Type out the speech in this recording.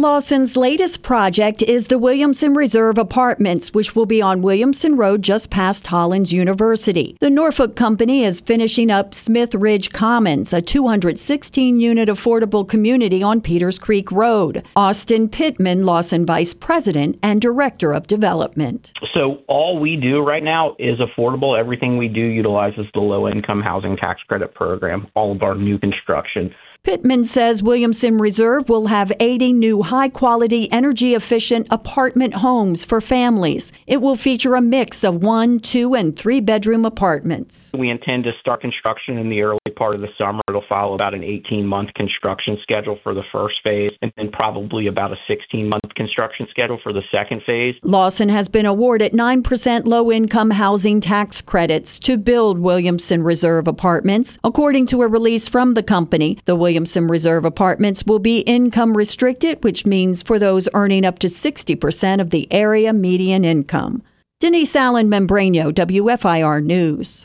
Lawson's latest project is the Williamson Reserve Apartments, which will be on Williamson Road just past Hollins University. The Norfolk company is finishing up Smith Ridge Commons, a 216-unit affordable community on Peters Creek Road. Austin Pittman, Lawson Vice President and Director of Development. So all we do right now is affordable. Everything we do utilizes the low-income housing tax credit program, all of our new construction. Pittman says Williamson Reserve will have 80 new high-quality, energy-efficient apartment homes for families. It will feature a mix of 1, 2, and 3-bedroom apartments. We intend to start construction in the early part of the summer. It'll follow about an 18-month construction schedule for the first phase, and then probably about a 16-month construction schedule for the second phase. Lawson has been awarded 9% low-income housing tax credits to build Williamson Reserve Apartments. According to a release from the company, the Williamson Reserve Apartments will be income restricted, which means for those earning up to 60% of the area median income. Denise Allen Membranio, WFIR News.